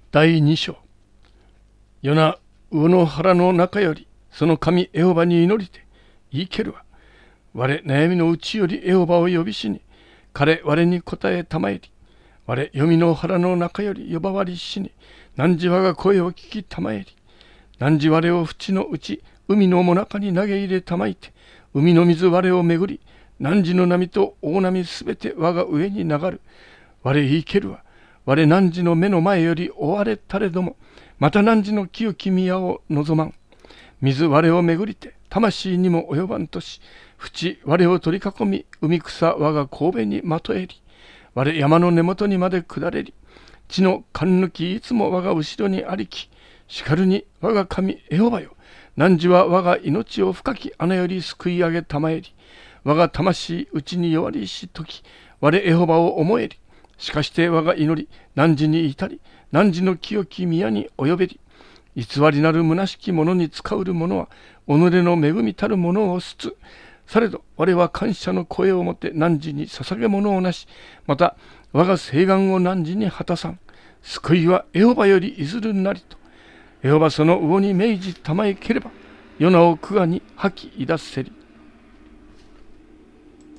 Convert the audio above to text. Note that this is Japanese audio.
第2章。ヨナ、魚の腹の中より、その神エホバに祈りて、言いけるわ。我悩みのうちよりエホバを呼びしに、彼我に答えたまえり。我読みの腹の中より呼ばわりしに、汝我が声を聞きたまえり。汝我を淵のうち、海のもなかに投げ入れたまいて、海の水我をめぐり、汝の波と大波すべて我が上に流る。我言いけるわ。我汝の目の前より追われたれども、また汝の清き宮を望まん。水我をめぐりて、魂にも及ばんとし、淵我を取り囲み、海草我が神戸にまとえり。我山の根元にまで下れり。地の勘抜きいつも我が後ろにありき。しかるに我が神エホバよ。汝は我が命を深き穴より救い上げたまえり。我が魂内に弱りしとき、我エホバを思えり。しかして我が祈り、汝に至り、汝の清き宮に及べり。偽りなる虚しき者に使うる者は、己の恵みたる者を捨つ。されど我は感謝の声をもって汝に捧げ物をなし、また我が誓願を汝に果たさん。救いはエホバよりいずるなりと。エホバその魚に命じたまえければ、ヨナを苦餓に吐きいだせり。